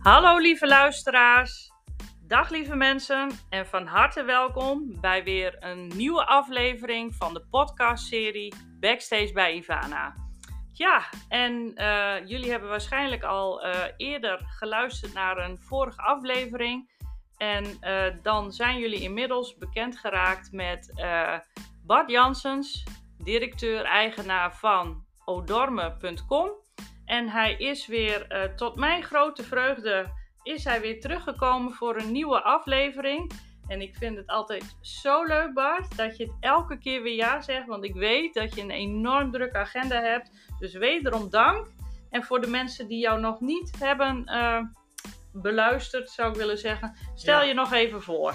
Hallo lieve luisteraars, dag lieve mensen en van harte welkom bij weer een nieuwe aflevering van de podcastserie Backstage bij Ivana. Ja, en jullie hebben waarschijnlijk al eerder geluisterd naar een vorige aflevering en dan zijn jullie inmiddels bekend geraakt met Bart Janssens, directeur-eigenaar van odorme.com. En hij is weer, tot mijn grote vreugde, is hij weer teruggekomen voor een nieuwe aflevering. En ik vind het altijd zo leuk, Bart, dat je het elke keer weer ja zegt. Want ik weet dat je een enorm drukke agenda hebt. Dus wederom dank. En voor de mensen die jou nog niet hebben beluisterd, zou ik willen zeggen, stel je nog even voor.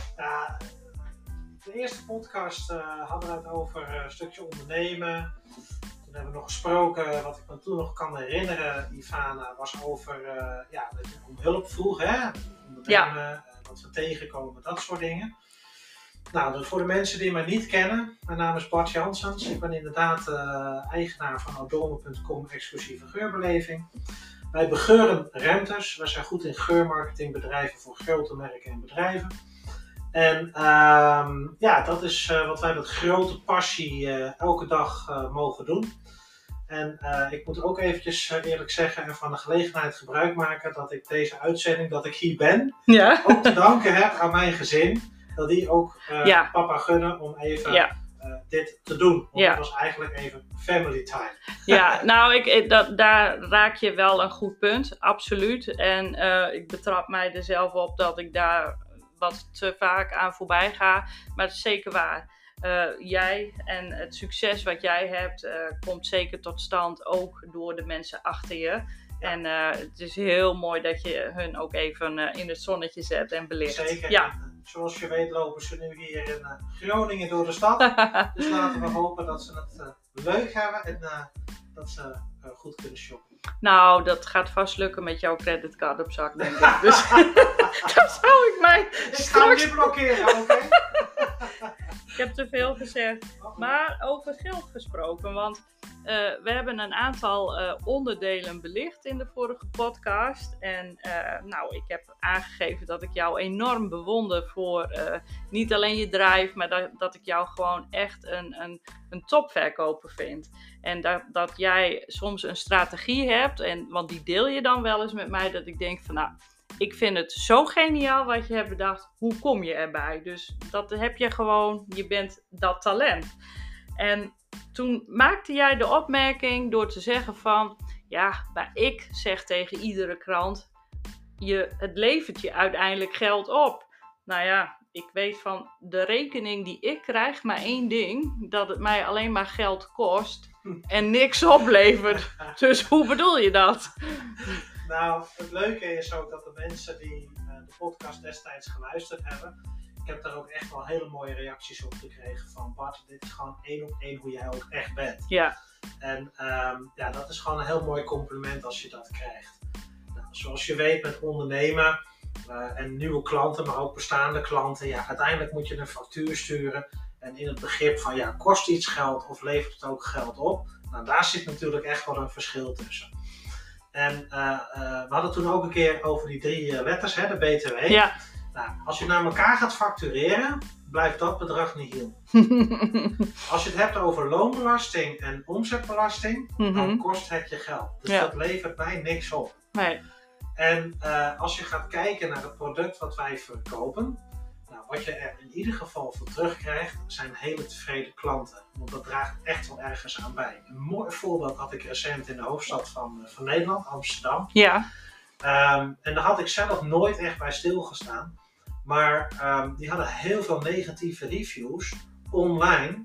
De eerste podcast hadden we het over een stukje ondernemen. Toen hebben we nog gesproken, wat ik me toen nog kan herinneren, Ivana, was over dat je om hulp vroeg, hè? Ondernemen, wat we tegenkomen, dat soort dingen. Nou, dus voor de mensen die mij niet kennen, mijn naam is Bart Janssens. Ik ben inderdaad eigenaar van odorme.com, exclusieve geurbeleving. Wij begeuren ruimtes. Wij zijn goed in geurmarketingbedrijven voor grote merken en bedrijven. En dat is wat wij met grote passie elke dag mogen doen. En ik moet ook eventjes eerlijk zeggen en van de gelegenheid gebruik maken dat ik deze uitzending, dat ik hier ben, ook te danken heb aan mijn gezin. Dat die ook papa gunnen om even dit te doen. Want het was eigenlijk even family time. Ja, nou, daar raak je wel een goed punt, absoluut. En ik betrap mij er zelf op dat ik daar wat te vaak aan voorbij ga. Maar het is zeker waar. Jij en het succes wat jij hebt, komt zeker tot stand ook door de mensen achter je. Ja. En het is heel mooi dat je hun ook even in het zonnetje zet en belicht. Zeker. Ja. Zoals je weet lopen ze nu hier in Groningen door de stad. Dus laten we hopen dat ze het leuk hebben en dat ze goed kunnen shoppen. Nou, dat gaat vast lukken met jouw creditcard op zak, denk ik. Dus dat zou ik mij Ik ga hem niet blokkeren, oké? Ik heb te veel gezegd. Maar over geld gesproken, want we hebben een aantal onderdelen belicht in de vorige podcast. En ik heb aangegeven dat ik jou enorm bewonder voor niet alleen je drive, maar dat ik jou gewoon echt een topverkoper vind. En dat jij soms een strategie hebt, want die deel je dan wel eens met mij, dat ik denk van nou, ik vind het zo geniaal wat je hebt bedacht. Hoe kom je erbij? Dus dat heb je gewoon, je bent dat talent. En toen maakte jij de opmerking door te zeggen van, maar ik zeg tegen iedere klant, het levert je uiteindelijk geld op. Nou ja, ik weet van de rekening die ik krijg, maar één ding, dat het mij alleen maar geld kost en niks oplevert. Dus hoe bedoel je dat? Nou, het leuke is ook dat de mensen die de podcast destijds geluisterd hebben, ik heb daar ook echt wel hele mooie reacties op gekregen van Bart, dit is gewoon 1 op 1 hoe jij ook echt bent. Ja. En dat is gewoon een heel mooi compliment als je dat krijgt. Nou, zoals je weet met ondernemen en nieuwe klanten, maar ook bestaande klanten, uiteindelijk moet je een factuur sturen. En in het begrip van kost iets geld of levert het ook geld op? Nou, daar zit natuurlijk echt wel een verschil tussen. En we hadden toen ook een keer over die 3 letters, hè, de BTW. Ja. Nou, als je naar elkaar gaat factureren, blijft dat bedrag nihil. Als je het hebt over loonbelasting en omzetbelasting, dan kost het je geld. Dus dat levert mij niks op. Nee. En als je gaat kijken naar het product wat wij verkopen, wat je er in ieder geval voor terugkrijgt, zijn hele tevreden klanten. Want dat draagt echt wel ergens aan bij. Een mooi voorbeeld had ik recent in de hoofdstad van Nederland, Amsterdam. Ja. En daar had ik zelf nooit echt bij stilgestaan. Maar die hadden heel veel negatieve reviews online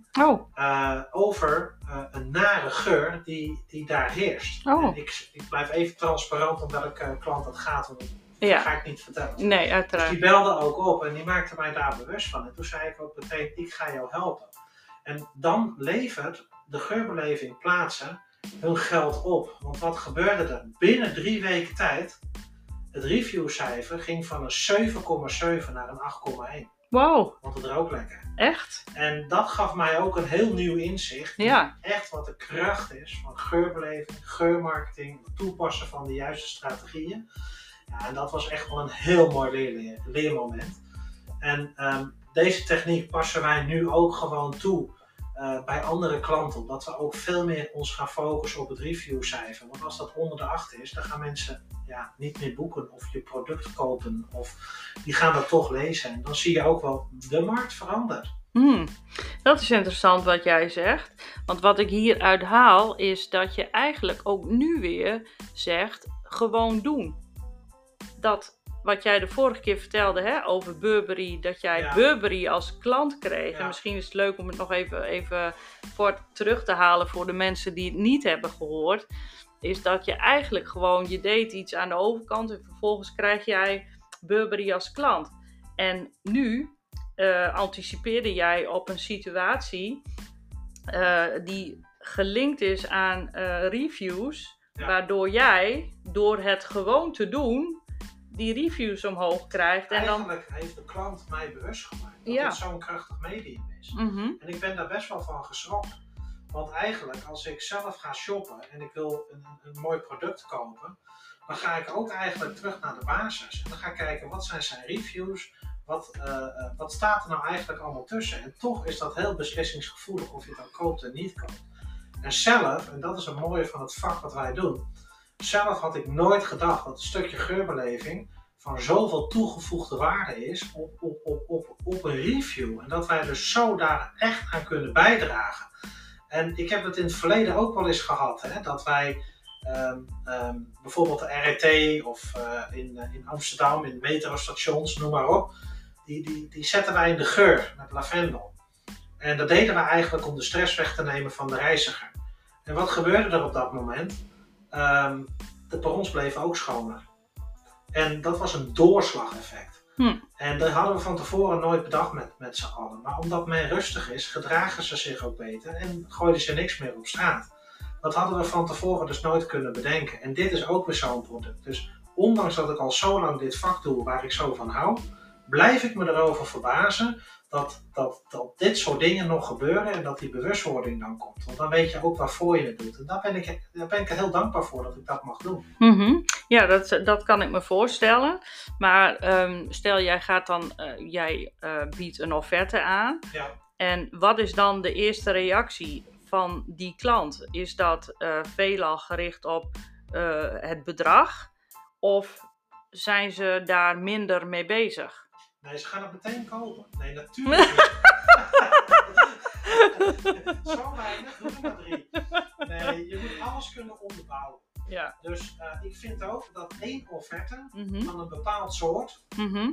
over een nare geur die daar heerst. Oh. En ik blijf even transparant om welke klant dat gaat. Want dat ga ik niet vertellen. Nee, uiteraard. Dus die belde ook op en die maakte mij daar bewust van. En toen zei ik ook meteen, ik ga jou helpen. En dan levert de geurbeleving plaatsen hun geld op. Want wat gebeurde er? Binnen 3 weken tijd, het reviewcijfer ging van een 7,7 naar een 8,1. Wow. Want het rook lekker. Echt? En dat gaf mij ook een heel nieuw inzicht. Ja. Echt wat de kracht is van geurbeleving, geurmarketing, het toepassen van de juiste strategieën. Ja, en dat was echt wel een heel mooi leermoment. En deze techniek passen wij nu ook gewoon toe bij andere klanten. Omdat we ook veel meer ons gaan focussen op het reviewcijfer. Want als dat onder de 8 is, dan gaan mensen niet meer boeken of je product kopen. Of die gaan dat toch lezen. En dan zie je ook wel, de markt verandert. Dat is interessant wat jij zegt. Want wat ik hieruit haal is dat je eigenlijk ook nu weer zegt, gewoon doen. Dat wat jij de vorige keer vertelde over Burberry, dat jij Burberry als klant kreeg. En misschien is het leuk om het nog even voor terug te halen voor de mensen die het niet hebben gehoord. Is dat je eigenlijk gewoon, je deed iets aan de overkant en vervolgens krijg jij Burberry als klant. En nu anticipeerde jij op een situatie die gelinkt is aan reviews. Ja. Waardoor jij, door het gewoon te doen, die reviews omhoog krijgt. Eigenlijk heeft de klant mij bewust gemaakt dat het zo'n krachtig medium is. En ik ben daar best wel van geschrokken. Want eigenlijk, als ik zelf ga shoppen en ik wil een mooi product kopen, dan ga ik ook eigenlijk terug naar de basis. En dan ga ik kijken, wat zijn zijn reviews? Wat staat er nou eigenlijk allemaal tussen? En toch is dat heel beslissingsgevoelig of je het dan koopt en niet koopt. En zelf, en dat is het mooie van het vak wat wij doen, zelf had ik nooit gedacht dat een stukje geurbeleving van zoveel toegevoegde waarde is op een review. En dat wij dus zo daar echt aan kunnen bijdragen. En ik heb het in het verleden ook wel eens gehad, dat wij bijvoorbeeld de RET of in Amsterdam, in metrostations, noem maar op, die zetten wij in de geur met lavendel. En dat deden we eigenlijk om de stress weg te nemen van de reiziger. En wat gebeurde er op dat moment? De perrons bleven ook schoner. En dat was een doorslageffect. En dat hadden we van tevoren nooit bedacht met z'n allen. Maar omdat men rustig is, gedragen ze zich ook beter en gooiden ze niks meer op straat. Dat hadden we van tevoren dus nooit kunnen bedenken. En dit is ook weer zo'n product. Dus ondanks dat ik al zo lang dit vak doe waar ik zo van hou, blijf ik me erover verbazen dat dit soort dingen nog gebeuren en dat die bewustwording dan komt. Want dan weet je ook waarvoor je het doet. En daar ben ik er heel dankbaar voor dat ik dat mag doen. Ja, dat kan ik me voorstellen. Maar stel jij biedt een offerte aan. Ja. En wat is dan de eerste reactie van die klant? Is dat veelal gericht op het bedrag? Of zijn ze daar minder mee bezig? Nee, ze gaan het meteen kopen. Nee, natuurlijk niet. Zo weinig, doe er maar 3. Nee, je moet alles kunnen onderbouwen. Ja. Dus ik vind ook dat 1 offerte van een bepaald soort,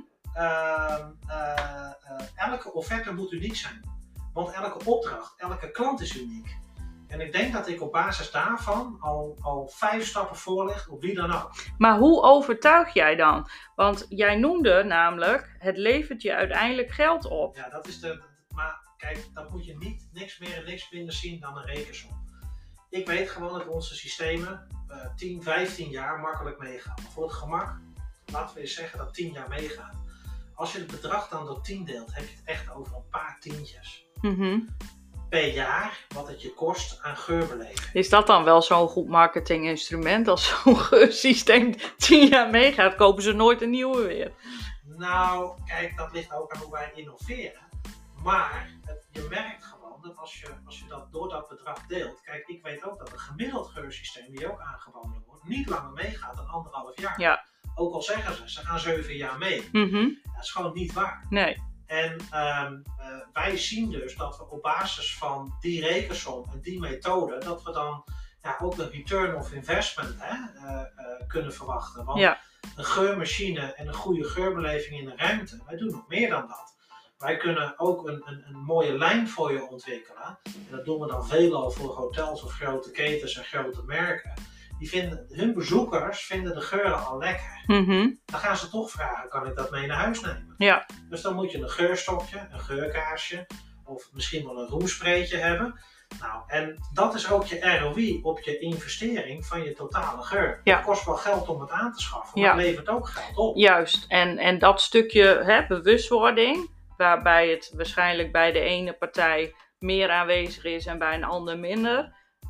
elke offerte moet uniek zijn. Want elke opdracht, elke klant is uniek. En ik denk dat ik op basis daarvan al 5 stappen voor lig op wie dan ook. Maar hoe overtuig jij dan? Want jij noemde namelijk, het levert je uiteindelijk geld op. Ja, dat is maar kijk, dat moet je niks meer en niks minder zien dan een rekensom. Ik weet gewoon dat onze systemen 10, 15 jaar makkelijk meegaan. Maar voor het gemak, laten we eens zeggen dat 10 jaar meegaat. Als je het bedrag dan door 10 deelt, heb je het echt over een paar tientjes. Per jaar wat het je kost aan geurbeleving. Is dat dan wel zo'n goed marketinginstrument? Als zo'n geursysteem 10 jaar meegaat, kopen ze nooit een nieuwe weer. Nou, kijk, dat ligt ook aan hoe wij innoveren. Maar je merkt gewoon dat als je dat door dat bedrag deelt. Kijk, ik weet ook dat een gemiddeld geursysteem die ook aangeboden wordt, niet langer meegaat dan 1,5 jaar. Ja. Ook al zeggen ze gaan 7 jaar mee. Dat is gewoon niet waar. Nee. En wij zien dus dat we op basis van die rekensom en die methode, dat we dan ook een return of investment kunnen verwachten. Want een geurmachine en een goede geurbeleving in een ruimte, wij doen nog meer dan dat. Wij kunnen ook een mooie lijn voor je ontwikkelen. En dat doen we dan veelal voor hotels of grote ketens en grote merken. Hun bezoekers vinden de geuren al lekker. Dan gaan ze toch vragen, kan ik dat mee naar huis nemen? Ja. Dus dan moet je een geurstokje, een geurkaarsje of misschien wel een roomspreetje hebben. Nou, en dat is ook je ROI op je investering van je totale geur. Ja. Het kost wel geld om het aan te schaffen, maar het levert ook geld op. Juist, en dat stukje bewustwording, waarbij het waarschijnlijk bij de ene partij meer aanwezig is en bij een ander minder.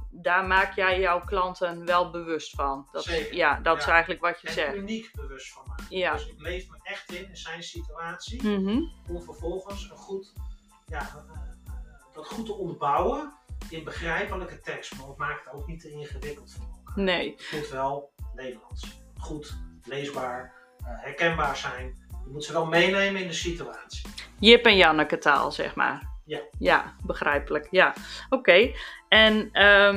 daar maak jij jouw klanten wel bewust van. Zeker. Dat is eigenlijk wat je zegt. En uniek bewust van maken. Ja. Dus ik leef me echt in zijn situatie. Mhm. Om vervolgens dat goed te onderbouwen in begrijpelijke tekst. Maar het maakt het ook niet te ingewikkeld voor elkaar. Nee. Het moet wel Nederlands. Goed, leesbaar, herkenbaar zijn. Je moet ze wel meenemen in de situatie. Jip en Janneke taal, zeg maar. Ja. Ja, begrijpelijk. Ja, oké. En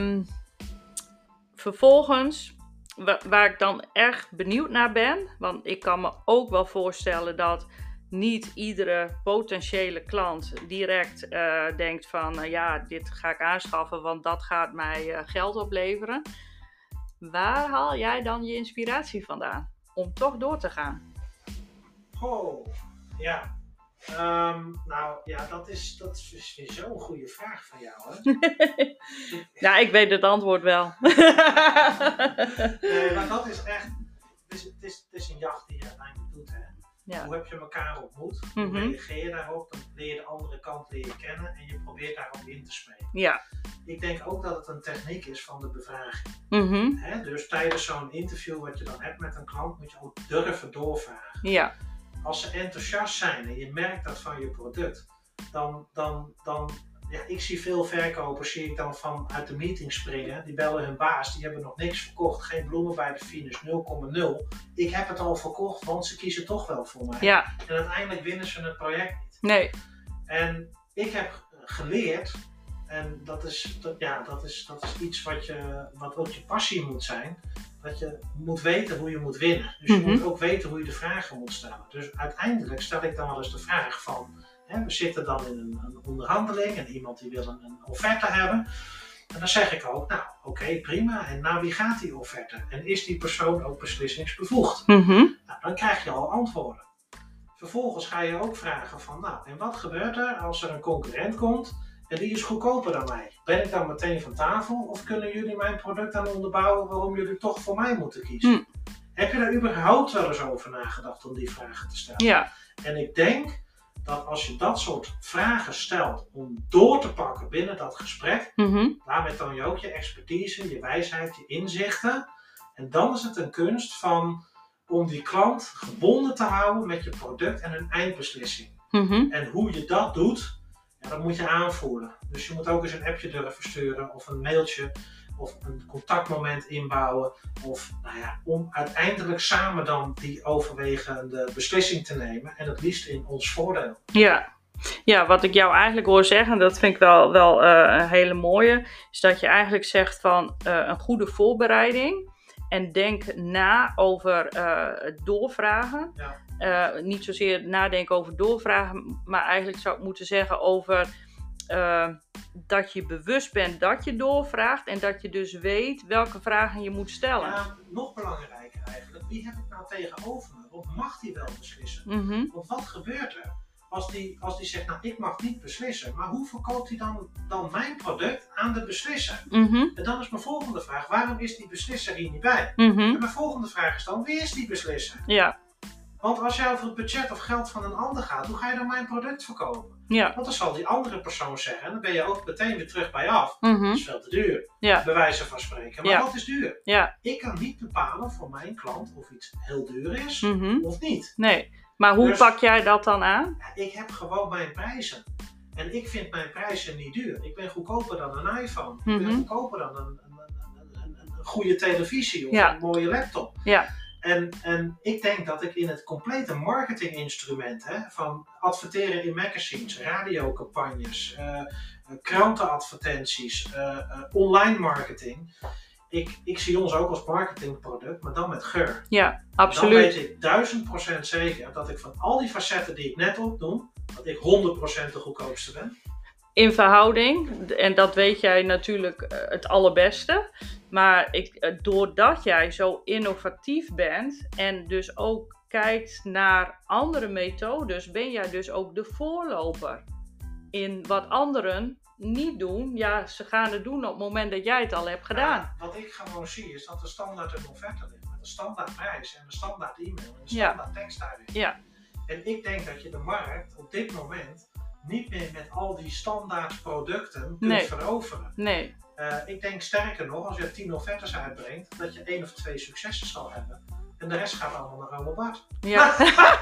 vervolgens, waar ik dan echt benieuwd naar ben, want ik kan me ook wel voorstellen dat niet iedere potentiële klant direct denkt van, dit ga ik aanschaffen, want dat gaat mij geld opleveren. Waar haal jij dan je inspiratie vandaan om toch door te gaan? Oh, ja. Dat is weer zo'n goede vraag van jou, hè? Ja, ik weet het antwoord wel. Nee, maar dat is echt... Het is een jacht die je uiteindelijk doet, hè? Ja. Hoe heb je elkaar ontmoet? Hoe reageer je daarop? Dan leer je de andere kant kennen en je probeert daarop in te spelen. Ja. Ik denk ook dat het een techniek is van de bevraging. Mm-hmm. Dus tijdens zo'n interview wat je dan hebt met een klant, moet je ook durven doorvragen. Ja. Als ze enthousiast zijn en je merkt dat van je product, dan ik zie veel verkopers van uit de meeting springen. Die bellen hun baas, die hebben nog niks verkocht. Geen bloemen bij de finish, 0,0. Ik heb het al verkocht, want ze kiezen toch wel voor mij. Ja. En uiteindelijk winnen ze het project niet. Nee. En ik heb geleerd, en dat is iets wat ook je passie moet zijn. Dat je moet weten hoe je moet winnen. Dus je moet ook weten hoe je de vragen moet stellen. Dus uiteindelijk stel ik dan wel eens de vraag van... we zitten dan in een onderhandeling en iemand die wil een offerte hebben. En dan zeg ik ook, oké, prima. En naar wie gaat die offerte? En is die persoon ook beslissingsbevoegd? Nou, dan krijg je al antwoorden. Vervolgens ga je ook vragen van, en wat gebeurt er als er een concurrent komt en die is goedkoper dan mij? Ben ik dan meteen van tafel of kunnen jullie mijn product aan onderbouwen waarom jullie toch voor mij moeten kiezen? Heb je daar überhaupt wel eens over nagedacht om die vragen te stellen? Ja. En ik denk dat als je dat soort vragen stelt om door te pakken binnen dat gesprek, daarmee toon je ook je expertise, je wijsheid, je inzichten. En dan is het een kunst om die klant gebonden te houden met je product en een eindbeslissing. En hoe je dat doet, dat moet je aanvoelen. Dus je moet ook eens een appje durven sturen of een mailtje of een contactmoment inbouwen. Of om uiteindelijk samen dan die overwegende beslissing te nemen. En het liefst in ons voordeel. Ja, wat ik jou eigenlijk hoor zeggen, dat vind ik wel een hele mooie. Is dat je eigenlijk zegt van een goede voorbereiding. En denk na over het doorvragen. Ja. Niet zozeer nadenken over doorvragen. Maar eigenlijk zou ik moeten zeggen over... dat je bewust bent dat je doorvraagt en dat je dus weet welke vragen je moet stellen. Ja, nog belangrijker eigenlijk, wie heb ik nou tegenover me? Of mag die wel beslissen? Want wat gebeurt er als die zegt, ik mag niet beslissen, maar hoe verkoopt hij dan mijn product aan de beslisser? En dan is mijn volgende vraag, waarom is die beslisser hier niet bij? En mijn volgende vraag is dan, wie is die beslisser? Ja. Want als jij over het budget of geld van een ander gaat, hoe ga je dan mijn product verkopen? Ja. Want dan zal die andere persoon zeggen, en dan ben je ook meteen weer terug bij af. Dat is veel te duur, bij wijze van spreken. Maar wat is duur? Ja. Ik kan niet bepalen voor mijn klant of iets heel duur is of niet. Nee, maar hoe pak jij dat dan aan? Ik heb gewoon mijn prijzen. En ik vind mijn prijzen niet duur. Ik ben goedkoper dan een iPhone. Ik ben goedkoper dan een goede televisie of een mooie laptop. Ja. En ik denk dat ik in het complete marketinginstrument van adverteren in magazines, radiocampagnes, krantenadvertenties, online marketing. Ik zie ons ook als marketingproduct, maar dan met geur. Ja, absoluut. Dan weet ik 1000% zeker dat ik van al die facetten die ik net opnoem, dat ik 100% de goedkoopste ben. In verhouding, en dat weet jij natuurlijk het allerbeste. Maar doordat jij zo innovatief bent en dus ook kijkt naar andere methodes, ben jij dus ook de voorloper in wat anderen niet doen. Ja, ze gaan het doen op het moment dat jij het al hebt gedaan. Wat ik gewoon zie is dat er standaard een offerte ligt met een standaard prijs en een standaard e-mail en een standaard tekst daarin. Ja. En ik denk dat je de markt op dit moment niet meer met al die standaard producten kunt veroveren. Nee. Ik denk sterker nog, als je 10 offertes uitbrengt, dat je 1 of 2 successen zal hebben. En de rest gaat allemaal naar Ome Bart. Ja.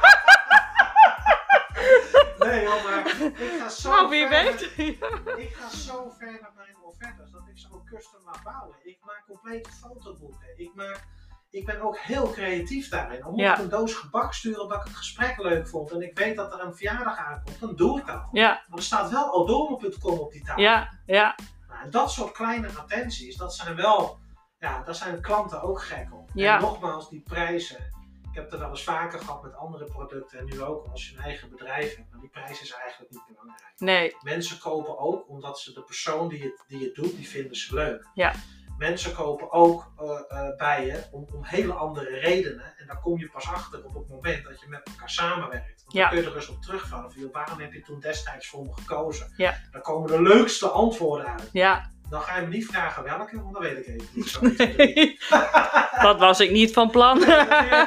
Nee joh, maar ik ga zo wie weet. Ik ga zo ver met mijn offertes dat ik ze ook custom laat bouwen. Ik maak complete fotoboeken. Ik ben ook heel creatief daarin. Om een doos gebak sturen omdat ik het gesprek leuk vond en ik weet dat er een verjaardag aankomt, dan doe ik dat. Ja. Maar er staat wel odome.com op die tafel. Ja. Nou, en dat soort kleine attenties, dat zijn wel, daar zijn klanten ook gek op. Ja. En nogmaals, die prijzen. Ik heb het er wel eens vaker gehad met andere producten en nu ook als je een eigen bedrijf hebt. Maar die prijs is eigenlijk niet belangrijk. Nee. Mensen kopen ook omdat ze de persoon die het doet, die vinden ze leuk. Ja. Mensen kopen ook bij je om hele andere redenen. En daar kom je pas achter op het moment dat je met elkaar samenwerkt. Want dan kun je er eens op terugvallen. Van, waarom heb je toen destijds voor me gekozen? Ja. Dan komen de leukste antwoorden uit. Ja. Dan ga je me niet vragen welke, want dan weet ik even niet. Zo Dat was ik niet van plan. Nee,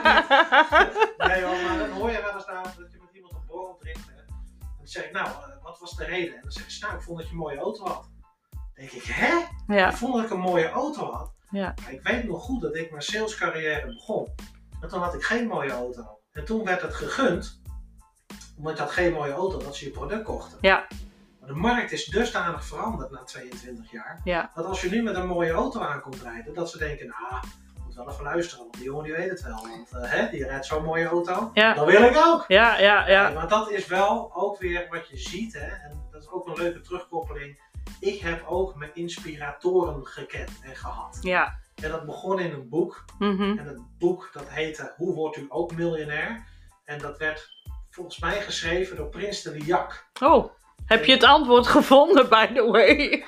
maar dan hoor je wel eens dat je met iemand een borrel drinkt. Hè? En dan zeg ik, wat was de reden? En dan zeg je, ik vond dat je een mooie auto had. Dan denk ik, hè? Ja. Ik vond dat ik een mooie auto had. Ja. Maar ik weet nog goed dat ik mijn salescarrière begon. En toen had ik geen mooie auto. En toen werd het gegund, omdat je had geen mooie auto, dat ze je product kochten. Ja. Maar de markt is dusdanig veranderd na 22 jaar. Ja. Dat als je nu met een mooie auto aankomt rijden, dat ze denken, moet wel even luisteren, want die jongen die weet het wel. Want die rijdt zo'n mooie auto, dat wil ik ook. Ja. Maar dat is wel ook weer wat je ziet, hè? En dat is ook een leuke terugkoppeling. Ik heb ook mijn inspiratoren gekend en gehad. Ja. En dat begon in een boek. Mm-hmm. En het boek dat heette Hoe wordt u ook miljonair? En dat werd volgens mij geschreven door Prins de Liak. Oh, heb je het antwoord gevonden, by the way?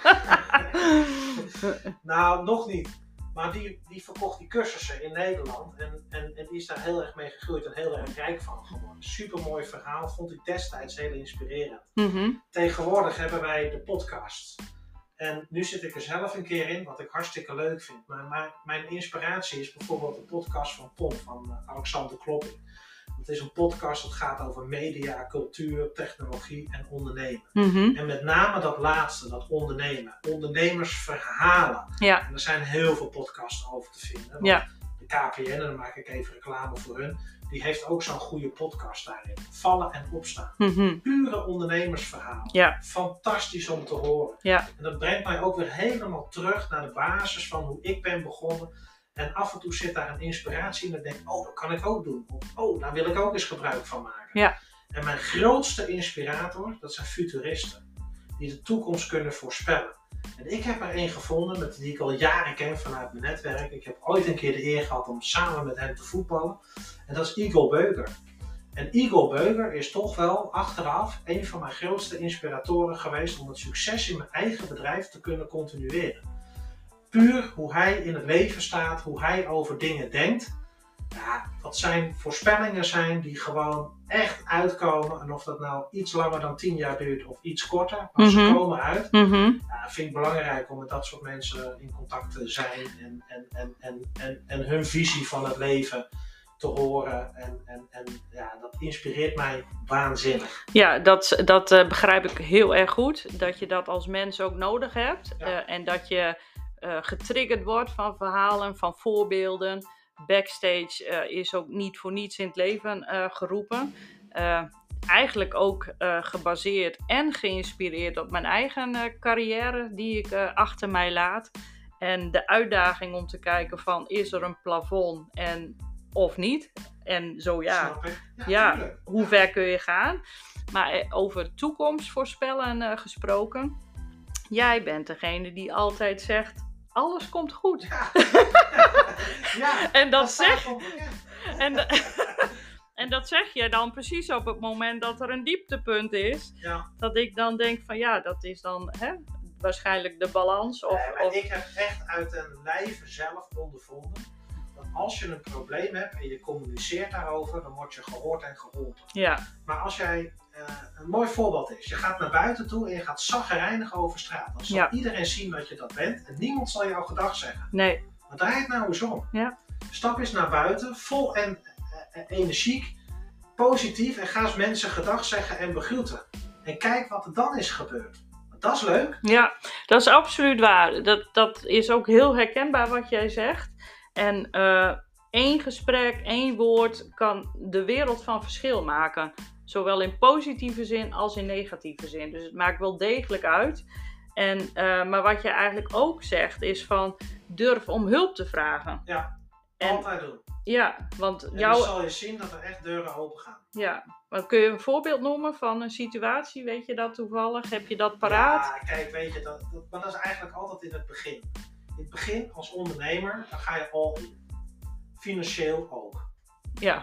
Nou, nog niet. Maar die verkocht die cursussen in Nederland. En die is daar heel erg mee gegroeid en heel erg rijk van geworden. Supermooi verhaal. Vond ik destijds heel inspirerend. Mm-hmm. Tegenwoordig hebben wij de podcast. En nu zit ik er zelf een keer in, wat ik hartstikke leuk vind. Maar mijn inspiratie is bijvoorbeeld de podcast van POM, van Alexander Klopping. Het is een podcast dat gaat over media, cultuur, technologie en ondernemen. Mm-hmm. En met name dat laatste, dat ondernemen. Ondernemersverhalen. Ja. En er zijn heel veel podcasts over te vinden. Ja. De KPN, en dan maak ik even reclame voor hun, die heeft ook zo'n goede podcast daarin. Vallen en opstaan. Mm-hmm. Pure ondernemersverhalen. Ja. Fantastisch om te horen. Ja. En dat brengt mij ook weer helemaal terug naar de basis van hoe ik ben begonnen. En af en toe zit daar een inspiratie in en ik denk, dat kan ik ook doen. Of, daar wil ik ook eens gebruik van maken. Ja. En mijn grootste inspirator, dat zijn futuristen. Die de toekomst kunnen voorspellen. En ik heb er één gevonden, die ik al jaren ken vanuit mijn netwerk. Ik heb ooit een keer de eer gehad om samen met hem te voetballen. En dat is Eagle Beuger. En Eagle Beuger is toch wel achteraf een van mijn grootste inspiratoren geweest om het succes in mijn eigen bedrijf te kunnen continueren. Puur hoe hij in het leven staat, hoe hij over dingen denkt. Ja, wat zijn voorspellingen zijn die gewoon echt uitkomen. En of dat nou iets langer dan 10 jaar duurt of iets korter, maar ze komen uit. Mm-hmm. Ja, vind ik belangrijk om met dat soort mensen in contact te zijn en hun visie van het leven te horen. En dat inspireert mij waanzinnig. Ja, dat begrijp ik heel erg goed. Dat je dat als mens ook nodig hebt. Ja. En dat je getriggerd wordt van verhalen, van voorbeelden. Backstage is ook niet voor niets in het leven geroepen. Eigenlijk ook gebaseerd en geïnspireerd op mijn eigen carrière die ik achter mij laat. En de uitdaging om te kijken van, is er een plafond of niet? En zo hoe ver kun je gaan? Maar over toekomst voorspellen gesproken. Jij bent degene die altijd zegt, alles komt goed. Ja, en dat zeg en dat zeg je dan precies op het moment dat er een dieptepunt is. Ja. Dat ik dan denk van dat is dan waarschijnlijk de balans. Ik heb echt uit den lijve zelf ondervonden dat als je een probleem hebt en je communiceert daarover, dan word je gehoord en geholpen. Ja. Maar als jij, een mooi voorbeeld is, je gaat naar buiten toe en je gaat chagrijnig over straat. Dan zal iedereen zien dat je dat bent en niemand zal jou gedag zeggen. Nee. Maar draai het nou eens om. Ja. Stap eens naar buiten, vol en energiek, positief en ga eens mensen gedag zeggen en begroeten. En kijk wat er dan is gebeurd. Dat is leuk. Ja, dat is absoluut waar. Dat is ook heel herkenbaar wat jij zegt. En 1 gesprek, 1 woord kan de wereld van verschil maken. Zowel in positieve zin als in negatieve zin. Dus het maakt wel degelijk uit. En, maar wat je eigenlijk ook zegt is van durf om hulp te vragen. Ja, En, altijd doen. Ja, want en dan zal je zien dat er echt deuren open gaan. Ja, maar kun je een voorbeeld noemen van een situatie? Weet je dat toevallig? Heb je dat paraat? Ja, kijk, weet je, maar dat is eigenlijk altijd in het begin. In het begin als ondernemer, dan ga je all in. Financieel ook. Ja,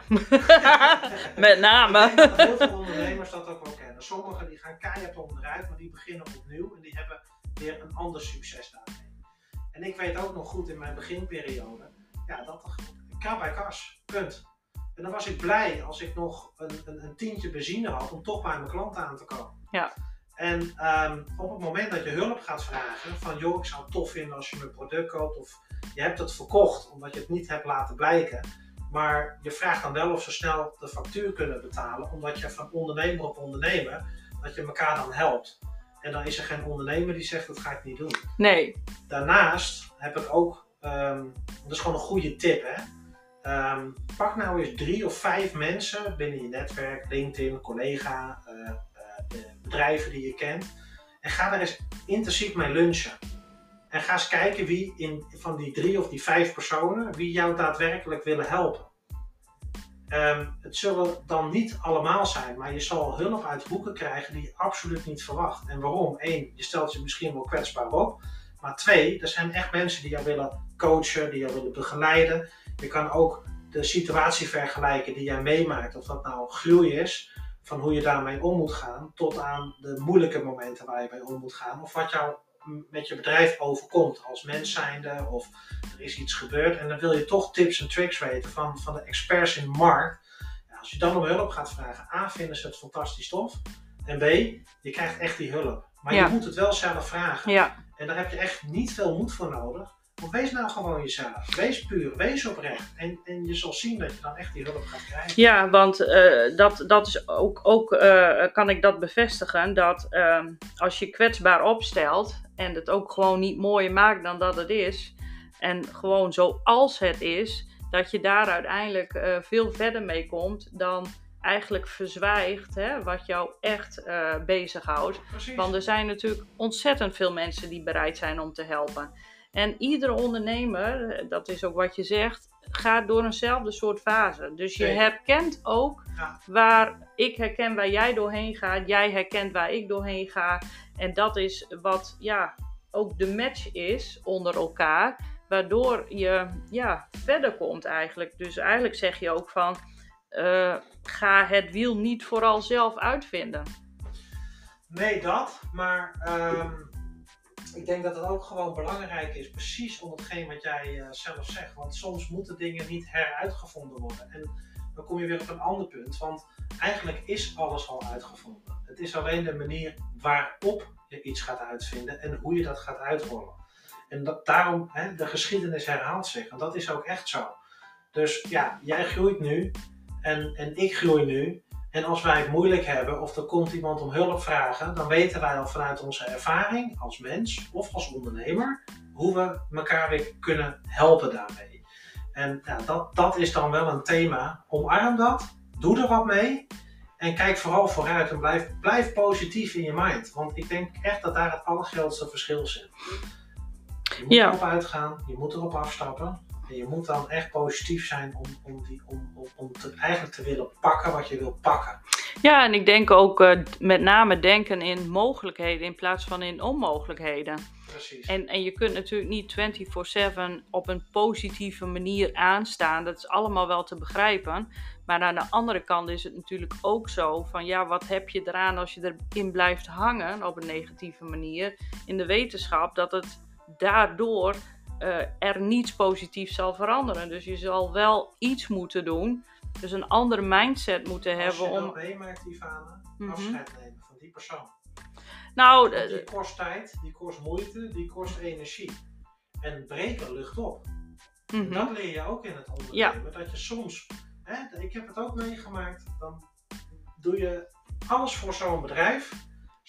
met name. Ik denk dat heel veel ondernemers dat ook wel kennen. Sommigen die gaan keihard onderuit, maar die beginnen opnieuw en die hebben weer een ander succes daarmee. En ik weet ook nog goed in mijn beginperiode, ja, dat krab bij kas, punt. En dan was ik blij als ik nog een tientje benzine had om toch bij mijn klanten aan te komen. Ja. En op het moment dat je hulp gaat vragen, van joh, ik zou het tof vinden als je mijn product koopt of je hebt het verkocht omdat je het niet hebt laten blijken. Maar je vraagt dan wel of ze snel de factuur kunnen betalen, omdat je van ondernemer op ondernemer, dat je elkaar dan helpt. En dan is er geen ondernemer die zegt, dat ga ik niet doen. Nee. Daarnaast heb ik ook, dat is gewoon een goede tip hè. Pak nou eens 3 of 5 mensen binnen je netwerk, LinkedIn, collega, bedrijven die je kent. En ga daar eens intensief mee lunchen. En ga eens kijken wie van die 3 of die 5 personen, wie jou daadwerkelijk willen helpen. Het zullen dan niet allemaal zijn, maar je zal hulp uit hoeken krijgen die je absoluut niet verwacht. En waarom? 1, je stelt je misschien wel kwetsbaar op. Maar 2, er zijn echt mensen die jou willen coachen, die jou willen begeleiden. Je kan ook de situatie vergelijken die jij meemaakt, of dat nou groei is, van hoe je daarmee om moet gaan, tot aan de moeilijke momenten waar je mee om moet gaan. Of wat jou met je bedrijf overkomt als mens zijnde, of er is iets gebeurd. En dan wil je toch tips en tricks weten van de experts in de markt. Ja, als je dan om hulp gaat vragen, A, vinden ze het fantastisch tof. En B, je krijgt echt die hulp. Maar je moet het wel zelf vragen. Ja. En daar heb je echt niet veel moed voor nodig. Want wees nou gewoon jezelf. Wees puur, wees oprecht. En je zal zien dat je dan echt die hulp gaat krijgen. Ja, want dat is ook kan ik dat bevestigen. Dat als je kwetsbaar opstelt en het ook gewoon niet mooier maakt dan dat het is. En gewoon zoals het is. Dat je daar uiteindelijk veel verder mee komt dan eigenlijk verzwijgt wat jou echt bezighoudt. Precies. Want er zijn natuurlijk ontzettend veel mensen die bereid zijn om te helpen. En iedere ondernemer, dat is ook wat je zegt, gaat door eenzelfde soort fase. Dus je herkent ook ik herken waar jij doorheen gaat, jij herkent waar ik doorheen ga. En dat is wat ook de match is onder elkaar, waardoor je verder komt eigenlijk. Dus eigenlijk zeg je ook van, ga het wiel niet vooral zelf uitvinden. Nee, maar ik denk dat het ook gewoon belangrijk is, precies om hetgeen wat jij zelf zegt. Want soms moeten dingen niet heruitgevonden worden. En dan kom je weer op een ander punt, want eigenlijk is alles al uitgevonden. Het is alleen de manier waarop je iets gaat uitvinden en hoe je dat gaat uitrollen. En daarom, de geschiedenis herhaalt zich. En dat is ook echt zo. Dus ja, jij groeit nu en ik groei nu. En als wij het moeilijk hebben of er komt iemand om hulp vragen, dan weten wij al vanuit onze ervaring als mens of als ondernemer hoe we elkaar weer kunnen helpen daarmee. En dat is dan wel een thema. Omarm dat, doe er wat mee en kijk vooral vooruit en blijf positief in je mind. Want ik denk echt dat daar het allergrootste verschil zit. Je moet erop uitgaan, je moet erop afstappen. En je moet dan echt positief zijn om eigenlijk te willen pakken wat je wil pakken. Ja, en ik denk ook met name denken in mogelijkheden in plaats van in onmogelijkheden. Precies. En je kunt natuurlijk niet 24/7 op een positieve manier aanstaan. Dat is allemaal wel te begrijpen. Maar aan de andere kant is het natuurlijk ook zo van wat heb je eraan als je erin blijft hangen op een negatieve manier. In de wetenschap dat het daardoor er niets positiefs zal veranderen. Dus je zal wel iets moeten doen. Dus een andere mindset moeten hebben om... Als je dat meemaakt, Ivana, afscheid nemen van die persoon. Nou, die kost tijd, die kost moeite, die kost energie. En breken lucht op. Dat leer je ook in het ondernemen. Dat je soms, ik heb het ook meegemaakt, dan doe je alles voor zo'n bedrijf.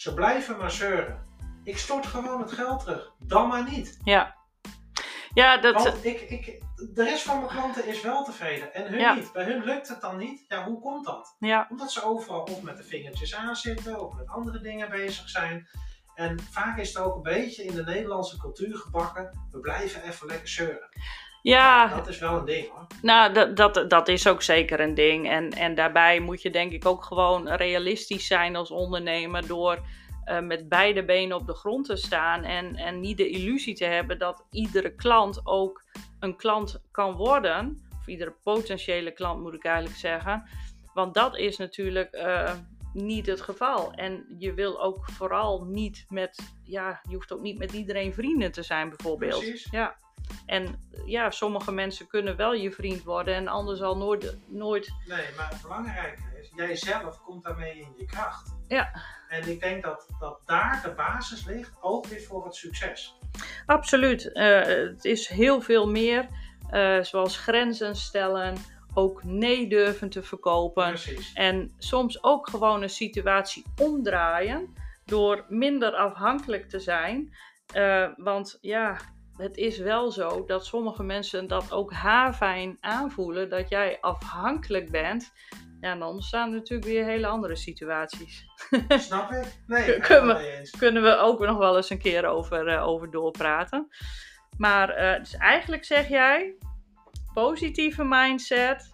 Ze blijven maar zeuren. Ik stort gewoon het geld terug. Dan maar niet. Ja. Ja, dat... Want de rest van mijn klanten is wel tevreden en hun niet. Bij hun lukt het dan niet. Ja, hoe komt dat? Ja. Omdat ze overal of met de vingertjes aan zitten of met andere dingen bezig zijn. En vaak is het ook een beetje in de Nederlandse cultuur gebakken. We blijven even lekker zeuren. Ja. Dat is wel een ding hoor. Nou, dat is ook zeker een ding. En daarbij moet je denk ik ook gewoon realistisch zijn als ondernemer door met beide benen op de grond te staan en niet de illusie te hebben dat iedere klant ook een klant kan worden. Of iedere potentiële klant moet ik eigenlijk zeggen. Want dat is natuurlijk niet het geval. En je wil ook vooral niet je hoeft ook niet met iedereen vrienden te zijn bijvoorbeeld. Precies. Ja. En ja, sommige mensen kunnen wel je vriend worden en anders al nooit... Nee, maar het belangrijke is, jij zelf komt daarmee in je kracht. Ja. En ik denk dat daar de basis ligt, ook weer voor het succes. Absoluut. Het is heel veel meer, zoals grenzen stellen, ook nee durven te verkopen. Precies. En soms ook gewoon een situatie omdraaien door minder afhankelijk te zijn. Want ja... Het is wel zo dat sommige mensen dat ook haarfijn aanvoelen, dat jij afhankelijk bent. Ja, dan ontstaan er natuurlijk weer hele andere situaties. Snap ik? Nee, kunnen we ook nog wel eens een keer over doorpraten. Maar dus eigenlijk zeg jij, positieve mindset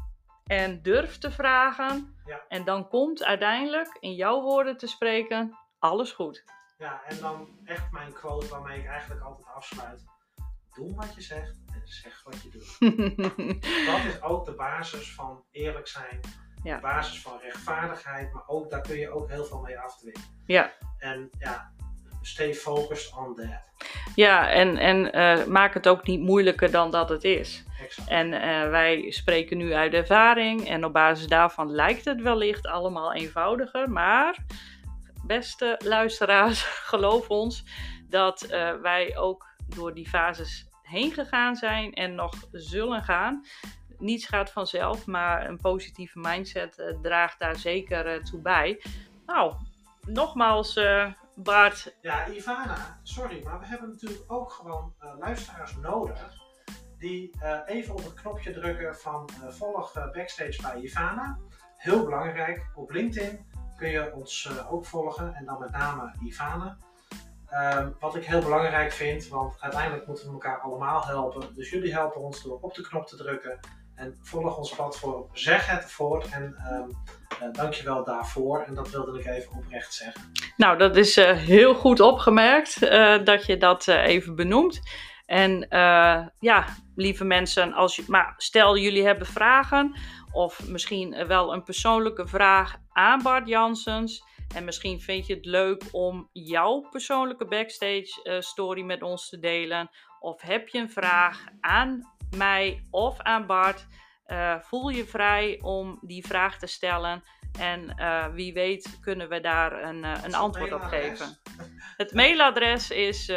en durf te vragen. Ja. En dan komt uiteindelijk, in jouw woorden te spreken, alles goed. Ja, en dan echt mijn quote waarmee ik eigenlijk altijd afsluit. Doe wat je zegt en zeg wat je doet. Dat is ook de basis van eerlijk zijn. Ja. De basis van rechtvaardigheid. Maar ook daar kun je ook heel veel mee afdwingen. Ja. En ja, stay focused on that. Ja, en maak het ook niet moeilijker dan dat het is. Exact. En wij spreken nu uit ervaring. En op basis daarvan lijkt het wellicht allemaal eenvoudiger. Maar... Beste luisteraars, geloof ons dat wij ook door die fases heen gegaan zijn en nog zullen gaan. Niets gaat vanzelf, maar een positieve mindset draagt daar zeker toe bij. Nou, nogmaals Bart. Ja, Ivana, sorry, maar we hebben natuurlijk ook gewoon luisteraars nodig die even op het knopje drukken van volg Backstage bij Ivana. Heel belangrijk, op LinkedIn kun je ons ook volgen en dan met name Ivana. Wat ik heel belangrijk vind, want uiteindelijk moeten we elkaar allemaal helpen. Dus jullie helpen ons door op de knop te drukken en volg ons platform. Zeg het voort en dankjewel daarvoor. En dat wilde ik even oprecht zeggen. Nou, dat is heel goed opgemerkt dat je dat even benoemt. En ja, lieve mensen, stel jullie hebben vragen of misschien wel een persoonlijke vraag aan Bart Janssens. En misschien vind je het leuk om jouw persoonlijke backstage story met ons te delen. Of heb je een vraag aan mij of aan Bart, voel je vrij om die vraag te stellen. En wie weet kunnen we daar een antwoord op geven. Het mailadres is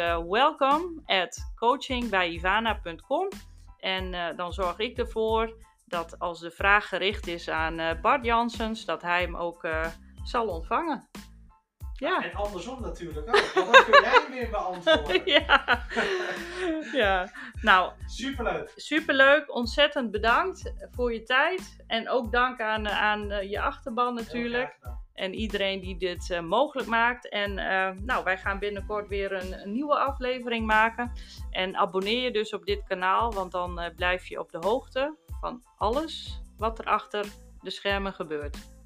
welcome@coachingbijivana.com. En dan zorg ik ervoor dat als de vraag gericht is aan Bart Janssens, dat hij hem ook zal ontvangen. Ja. En andersom natuurlijk ook, want dan kun jij hem weer beantwoorden. Ja. Ja. Nou, superleuk. Ontzettend bedankt voor je tijd. En ook dank aan je achterban natuurlijk. En iedereen die dit mogelijk maakt. En wij gaan binnenkort weer een nieuwe aflevering maken. En abonneer je dus op dit kanaal, want dan blijf je op de hoogte van alles wat er achter de schermen gebeurt.